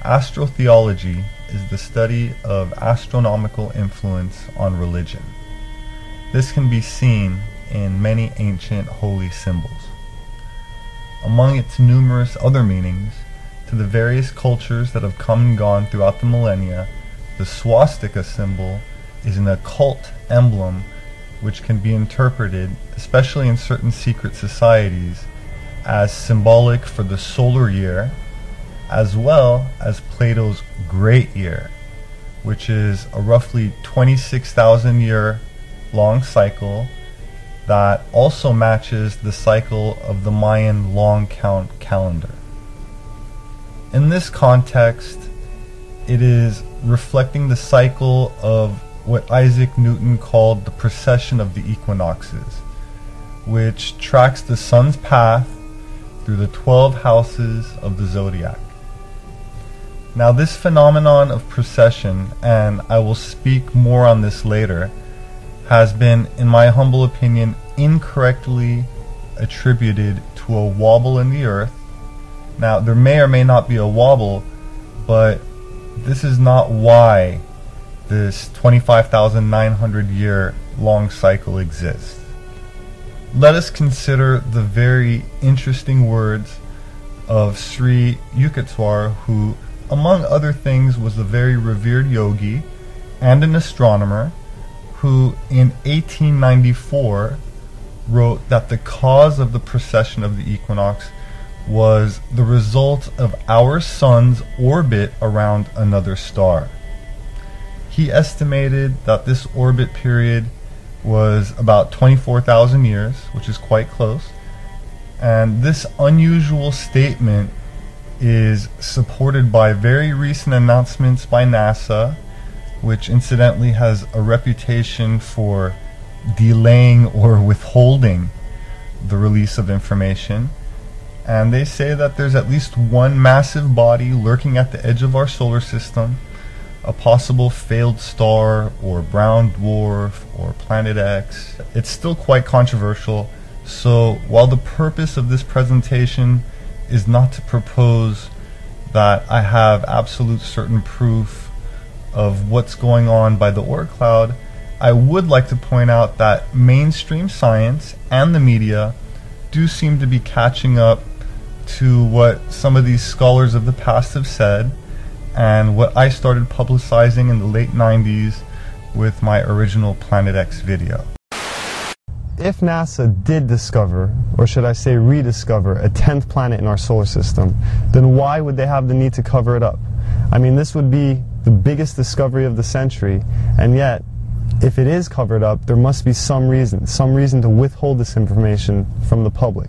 Astrotheology is the study of astronomical influence on religion. This can be seen in many ancient holy symbols. Among its numerous other meanings, to the various cultures that have come and gone throughout the millennia, the swastika symbol is an occult emblem which can be interpreted, especially in certain secret societies, as symbolic for the solar year, as well as Plato's Great Year, which is a roughly 26,000 year long cycle that also matches the cycle of the Mayan long count calendar. In this context, it is reflecting the cycle of what Isaac Newton called the precession of the equinoxes, which tracks the sun's path through the 12 houses of the zodiac. Now, this phenomenon of precession, and I will speak more on this later, has been, in my humble opinion, incorrectly attributed to a wobble in the earth. Now, there may or may not be a wobble, but this is not why this 25,900 year long cycle exists. Let us consider the very interesting words of Sri Yukteswar, who, among other things, was a very revered yogi and an astronomer, who in 1894 wrote that the cause of the precession of the equinox was the result of our sun's orbit around another star. He estimated that this orbit period was about 24,000 years, which is quite close, and this unusual statement is supported by very recent announcements by NASA, which incidentally has a reputation for delaying or withholding the release of information. And they say that there's at least one massive body lurking at the edge of our solar system, a possible failed star or brown dwarf or planet X. It's still quite controversial, so while the purpose of this presentation is not to propose that I have absolute certain proof of what's going on by the Oort cloud, I would like to point out that mainstream science and the media do seem to be catching up to what some of these scholars of the past have said, and what I started publicizing in the late 90s with my original Planet X video. If NASA did discover, or should I say rediscover, a 10th planet in our solar system, then why would they have the need to cover it up? I mean, this would be the biggest discovery of the century, and yet, if it is covered up, there must be some reason to withhold this information from the public.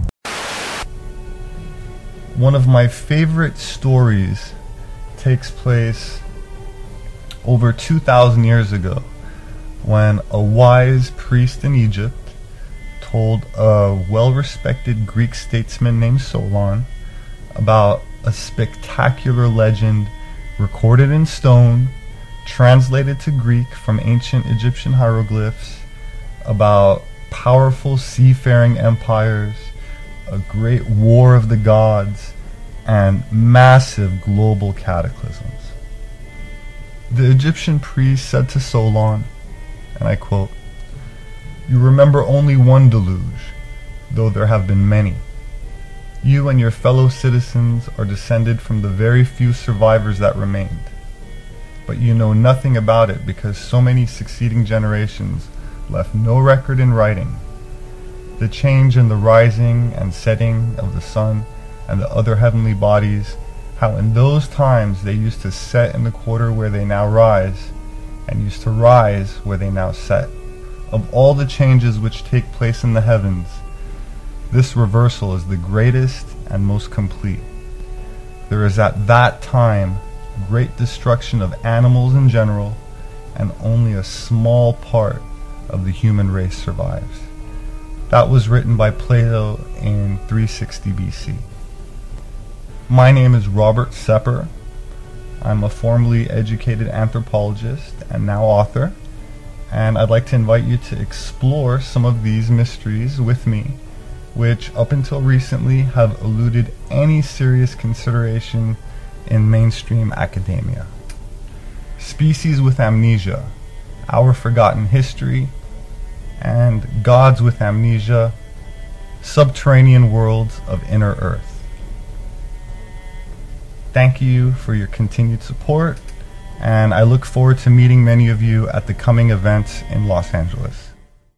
One of my favorite stories takes place over 2,000 years ago, when a wise priest in Egypt told a well-respected Greek statesman named Solon about a spectacular legend recorded in stone, translated to Greek from ancient Egyptian hieroglyphs, about powerful seafaring empires, a great war of the gods, and massive global cataclysms. The Egyptian priest said to Solon, and I quote, "You remember only one deluge, though there have been many. You and your fellow citizens are descended from the very few survivors that remained. But you know nothing about it because so many succeeding generations left no record in writing. The change in the rising and setting of the sun and the other heavenly bodies, how in those times they used to set in the quarter where they now rise, and used to rise where they now set. Of all the changes which take place in the heavens, this reversal is the greatest and most complete. There is at that time great destruction of animals in general, and only a small part of the human race survives." That was written by Plato in 360 BC. My name is Robert Sepper. I'm a formally educated anthropologist and now author, and I'd like to invite you to explore some of these mysteries with me, which up until recently have eluded any serious consideration in mainstream academia. Species with Amnesia, Our Forgotten History, and Gods with Amnesia, Subterranean Worlds of Inner Earth. Thank you for your continued support, and I look forward to meeting many of you at the coming events in Los Angeles.